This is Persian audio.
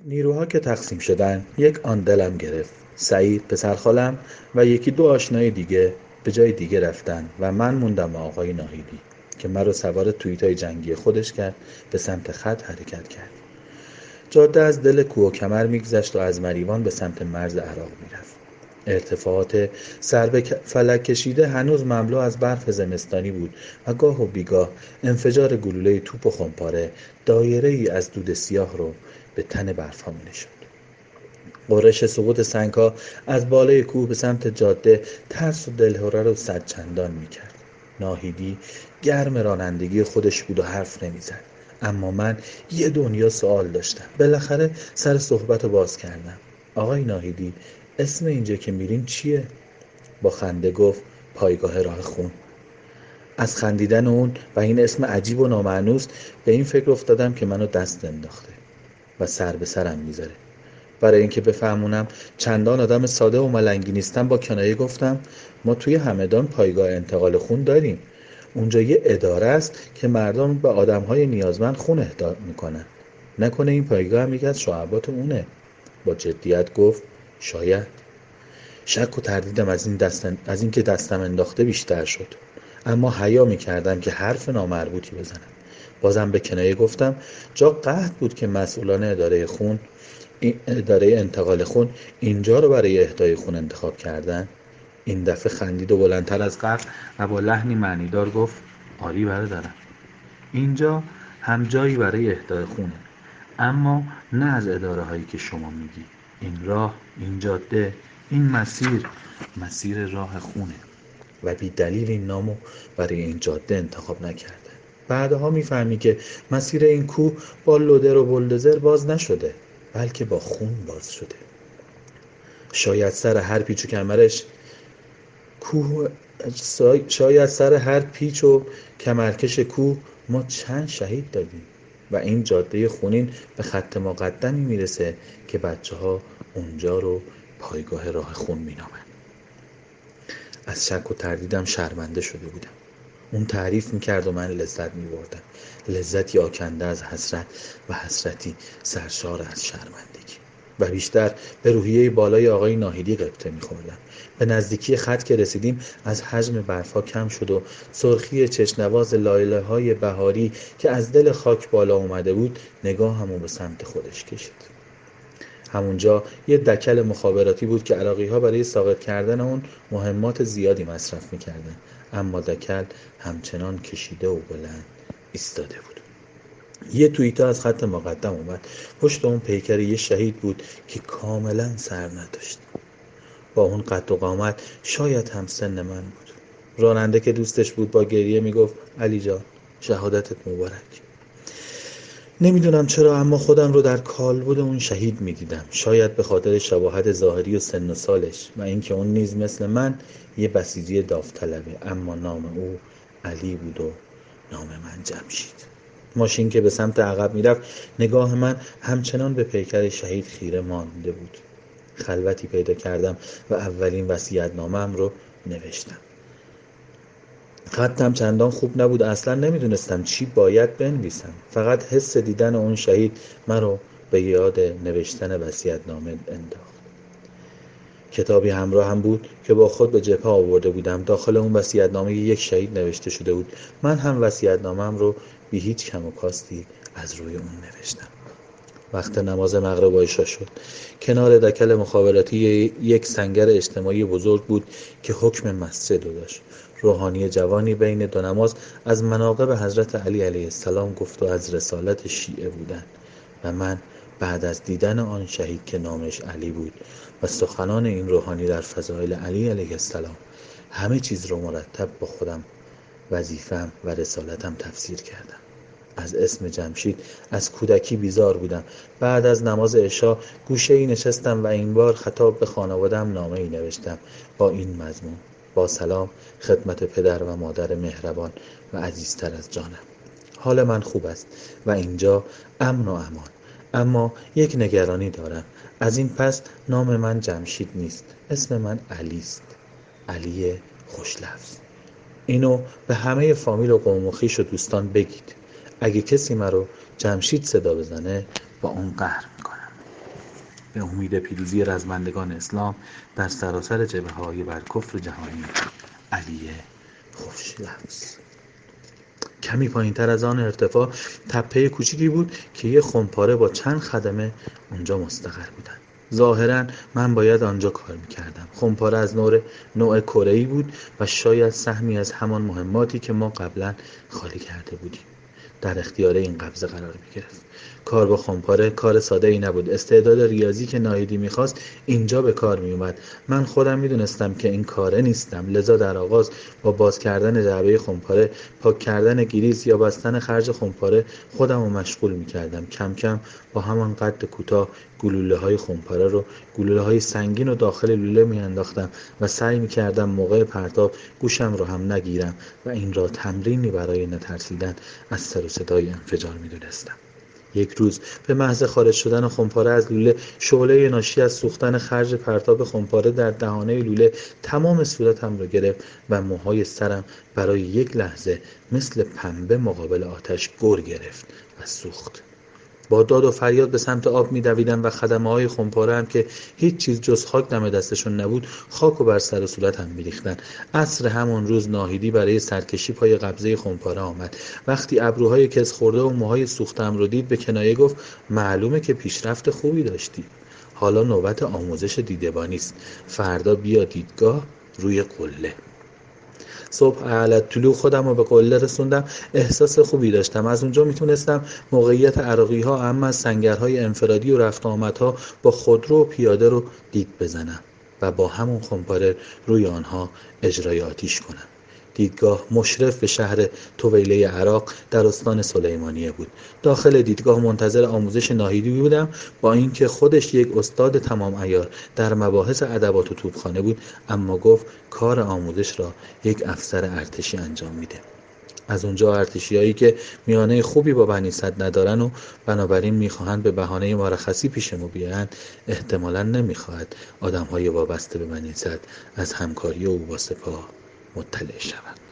نیروها که تقسیم شدن، یک آن دلم گرفت. سعید، پسر خالم و یکی دو آشنای دیگه به جای دیگه رفتن و من موندم و آقای ناهیدی که مرا سوار توییتای جنگی خودش کرد، به سمت خط حرکت کرد. جاده از دل کوه و کمر میگذشت و از مریوان به سمت مرز عراق میرفت. ارتفاعات سر به فلک کشیده هنوز مملو از برف زمستانی بود و گاه و بیگاه انفجار گلوله توپ و خمپاره دایره ای از دود سیاه رو به تن برف ها می نشد. غرش سقوط سنگ‌ها از بالای کوه به سمت جاده ترس و دلهره رو صد چندان می‌کرد. ناهیدی گرم رانندگی خودش بود و حرف نمی‌زد. اما من یه دنیا سوال داشتم. بالاخره سر صحبت رو باز کردم. آقای ناهیدی، اسم اینجا که میرین چیه؟ با خنده گفت پایگاه راه خون. از خندیدن اون و این اسم عجیب و نامانوس به این فکر افتادم که منو دست انداخته و سر به سرم میذاره. برای اینکه بفهمونم چندان آدم ساده و ملنگی نیستم با کنایه گفتم ما توی همدان پایگاه انتقال خون داریم. اونجا یه اداره است که مردم به آدمهای نیازمند خون اهدا میکنن. نکنه این پایگاه هم یکی از شعبات اونه؟ با جدیت گفت شاید. شک و تردیدم از این که دستم انداخته بیشتر شد، اما حیا میکردم که حرف نامربوطی بزنم. بازم به کنایه گفتم جا قحط بود که مسئولان اداره انتقال خون اینجا رو برای اهدای خون انتخاب کردن. این دفعه خندید و بلندتر از قبل و با لحنی معنیدار گفت آری برادرم، اینجا هم جایی برای اهدای خونه، اما نه از اداره هایی که شما میگی. این راه، این جاده، این مسیر راه خونه و بی دلیل این نامو برای این جاده انتخاب نکرده. بعدها میفهمی که مسیر این کوه با لودر و بلدوزر باز نشده، بلکه با خون باز شده. شاید سر هر پیچ و کمرکش کوه ما چند شهید دادیم و این جاده خونین به خط مقدمی میرسه که بچه ها اونجا رو پایگاه راه خون مینامن. از شک و تردیدم شرمنده شده بودم. اون تعریف میکرد و من لذت میبردم، لذتی آکنده از حسرت و حسرتی سرشار از شرمندگی. و بیشتر به روحیه بالای آقای ناهیدی غبطه میخوردم. به نزدیکی خط که رسیدیم از حجم برفا کم شد و سرخی چشنواز لایله های بهاری که از دل خاک بالا اومده بود نگاهمو به سمت خودش کشید. همونجا یه دکل مخابراتی بود که عراقی‌ها برای ساقط کردن اون مهمات زیادی مصرف می‌کردن، اما دکل همچنان کشیده و بلند ایستاده بود. یه توییتا از خط مقدم اومد. پشت اون پیکر یه شهید بود که کاملا سر نداشت. با اون قد و قامت شاید هم سن من بود. راننده که دوستش بود با گریه میگفت علی جان، شهادتت مبارک. نمیدونم چرا اما خودم رو در کالبد اون شهید میدیدم. شاید به خاطر شباهت ظاهری و سن و سالش و اینکه اون نیز مثل من یه بسیجی داوطلبه، اما نام او علی بود و نام من جمشید. ماشین که به سمت عقب میرفت نگاه من همچنان به پیکر شهید خیره مانده بود. خلوتی پیدا کردم و اولین وصیت‌نامه‌ام رو نوشتم. خطم چندان خوب نبود، اصلا نمیدونستم چی باید بنویسم. فقط حس دیدن اون شهید مرا به یاد نوشتن وصیت‌نامه انداخت. کتابی همراه هم بود که با خود به جبهه آورده بودم. داخل اون وصیت‌نامه یک شهید نوشته شده بود. من هم وصیت‌نامه‌ام رو بی هیچ کم و کاستی از روی اون نوشتم. وقت نماز مغرب عشا شد. کنار دکل مخابراتی یک سنگر اجتماعی بزرگ بود که حکم مسجد رو داشت. روحانی جوانی بین دو نماز از مناقب حضرت علی علیه السلام گفت و از رسالت شیعه بودن و من بعد از دیدن آن شهید که نامش علی بود و سخنان این روحانی در فضائل علی علیه السلام همه چیز رو مرتب با خودم، وظیفه‌ام و رسالتم تفسیر کردم. از اسم جمشید از کودکی بیزار بودم. بعد از نماز عشا گوشه‌ای نشستم و این بار خطاب به خانواده‌ام نامه‌ای نوشتم با این مضمون: با سلام خدمت پدر و مادر مهربان و عزیزتر از جانم. حال من خوب است و اینجا امن و امان، اما یک نگرانی دارم. از این پس نام من جمشید نیست، اسم من علی است. علی خوشلفظ. اینو به همه فامیل و قوم و خویش و دوستان بگید. اگه کسی مرا جمشید صدا بزنه با اون قهر میکنم. به امید پیروزی رزمندگان اسلام در سراسر جبهه‌های بر کفر جهانی. علی خوشلفظ. کمی پایین‌تر از آن ارتفاع تپه کوچیکی بود که یه خمپاره با چند خدمه اونجا مستقر بودن. ظاهراً من باید آنجا کار میکردم. خمپاره از نوع کره‌ای بود و شاید سهمی از همان مهماتی که ما قبلا خالی کرده بودیم در اختیار این قبضه قرار می‌گرفت. کار با خمپاره کار ساده‌ای نبود. استعداد ریاضی که ناهیدی می‌خواست اینجا به کار می‌اومد. من خودم می‌دونستم که این کاره نیستم، لذا در آغاز با باز کردن جعبه خمپاره، پاک کردن گریز یا بستن خرج خمپاره خودم رو مشغول می‌کردم. کم کم با همان قد کوتاه گلوله‌های خمپاره رو، گلوله‌های سنگین رو داخل لوله می‌انداختم و سعی می‌کردم موقع پرتاب گوشم رو هم نگیرم و این را تمرینی برای نترسیدن از سر و صدای انفجار می‌دونستم. یک روز به محض خارج شدن خمپاره از لوله، شعله ناشی از سوختن خرج پرتاب خمپاره در دهانه لوله تمام صورتم را گرفت و موهای سرم برای یک لحظه مثل پنبه مقابل آتش گر گرفت و سوخت. با داد و فریاد به سمت آب می‌دویدم و خدمه‌های خمپاره هم که هیچ چیز جز خاک دم دستشون نبود، خاک و بر سر و صورتم می‌ریختن. عصر همان روز ناهیدی برای سرکشی پای قبضه خمپاره آمد. وقتی ابروهای کز خورده و موهای سوختم رو دید، به کنایه گفت: معلومه که پیشرفت خوبی داشتی. حالا نوبت آموزش دیدبانی است. فردا بیا دیدگاه روی قله. صبح علت طلوع خودم رو به قله رسوندم. احساس خوبی داشتم. از اونجا میتونستم موقعیت عراقی ها، اما از سنگرهای انفرادی و رفت آمدها با خودرو و پیاده رو دید بزنم و با همون خمپاره روی آنها اجرای آتیش کنم. دیدگاه مشرف به شهر طویله عراق در استان سلیمانیه بود. داخل دیدگاه منتظر آموزش ناهیدی بودم، با اینکه خودش یک استاد تمام عیار در مباحث ادبیات و توپخانه بود، اما گفت کار آموزش را یک افسر ارتشی انجام میده. از اونجا ارتشیایی که میانه خوبی با بنی صد ندارن و بنابراین میخواهند به بهانه مرخصی پیش ما بیایند، احتمالاً نمیخواهد آدمهای وابسته به بنی صد از همکاری او با سپاه مطلع شوند.